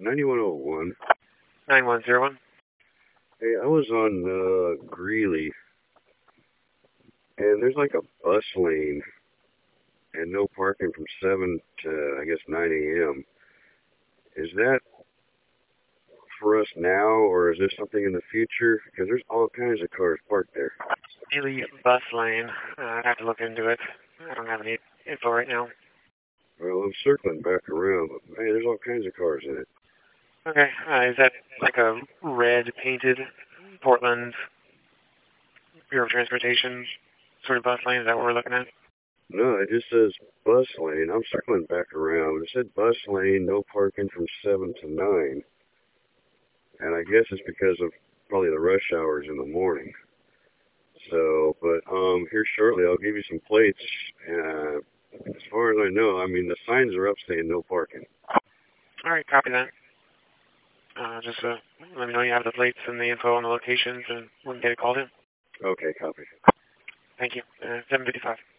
9101. 9101. Hey, I was on Greeley, and there's like a bus lane and no parking from 7 to, I guess, 9 a.m. Is that for us now, or is this something in the future? Because there's all kinds of cars parked there. Daily bus lane. I'd have to look into it. I don't have any info right now. Well, I'm circling back around, but man, there's all kinds of cars in it. Okay. Is that like a red painted Portland Bureau of Transportation sort of bus lane? Is that what we're looking at? No, it just says bus lane. I'm circling back around. It said bus lane, no parking from 7 to 9. And I guess it's because of probably the rush hours in the morning. So, but here shortly I'll give you some plates. As far as I know, I mean, the signs are up saying no parking. All right, copy that. Just let me know you have the plates and the info on the locations, and we can get it called in. Okay, copy. Thank you. 7:55.